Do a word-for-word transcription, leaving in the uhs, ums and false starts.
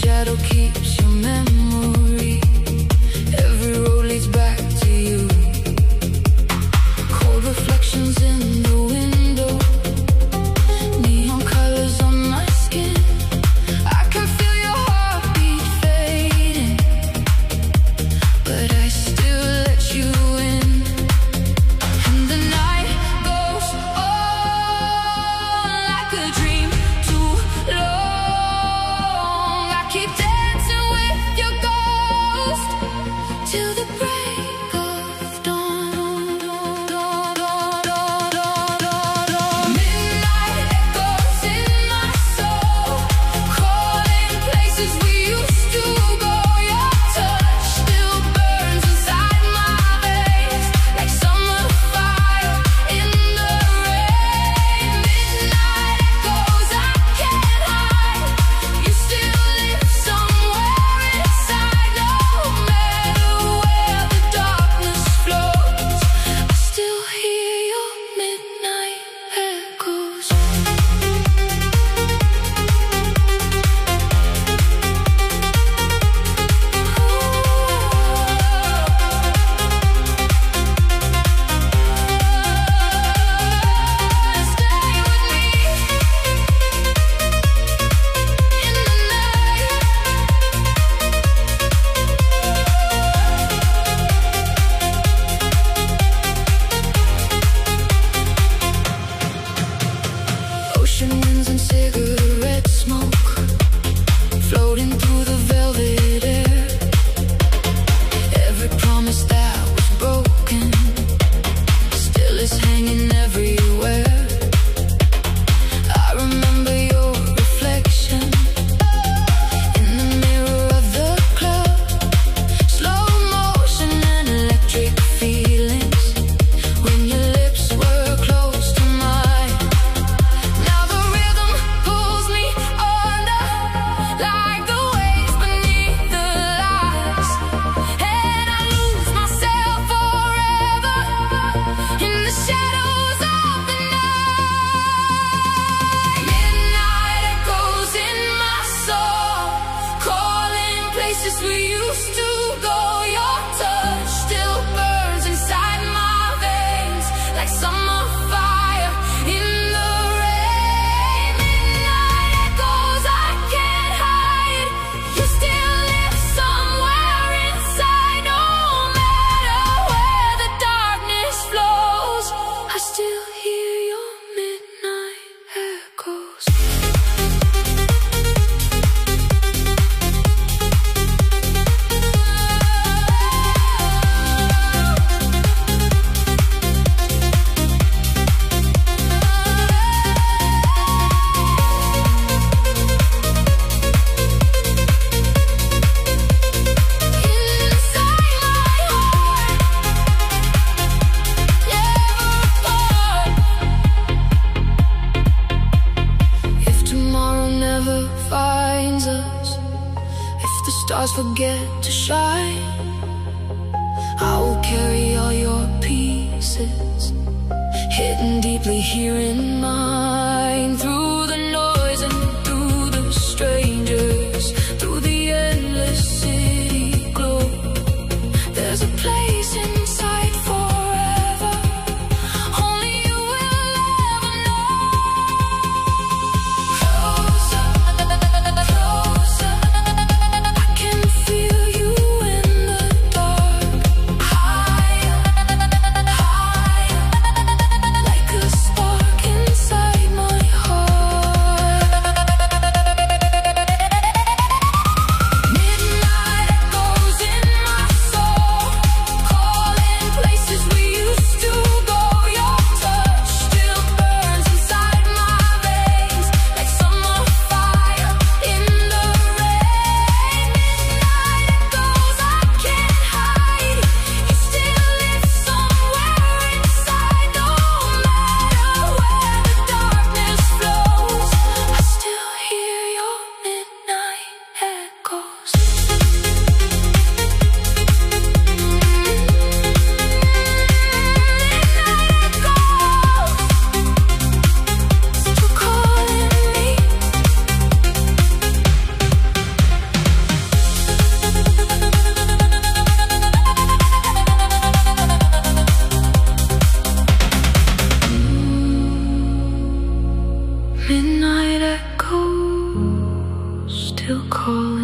shadow keeps your memory. Every road leads back to you. Cold reflections in the window, neon colors on my skin. I can feel your heartbeat fading, but I still let you in. And the night goes on like a dream too long. I keep dancing with your ghost till the break of dawn. Dawn, dawn, dawn, dawn, dawn, dawn. Midnight echoes in my soul, calling places we used to go. Your touch still burns inside my veins like summer fire in the rain. Midnight echoes I can't hide. You still live somewhere inside. No matter where the darkness flows, I still hear your midnight echoes. Stay with me in the night. Ocean winds and cigarette smoke floating through the velvet air. Every promise that was broken still is hanging everywhere. I remember your reflection in the mirror of the club. Slow motion and electric feelings when your lips were close to mine. Now the rhythm pulls me under like the waves beneath the lights, and I lose myself forever in the shadows of the night. Midnight echoes in my soul, calling places we used to go. Your touch still burns inside my veins like summer fire in the rain. Midnight echoes I can't hide. You still live somewhere inside. No matter where the darkness flows, I still hear your midnight echoes. Inside my heart, never apart. If tomorrow never finds us, if the stars forget to shine, I will carry all your pieces, hidden deeply here in mine. Through the noise and through the strangers, through the endless city glow, there's a place inside forever only you will ever know. Closer, closer, I can feel you in the dark. Higher, higher, like a spark inside my heart. to call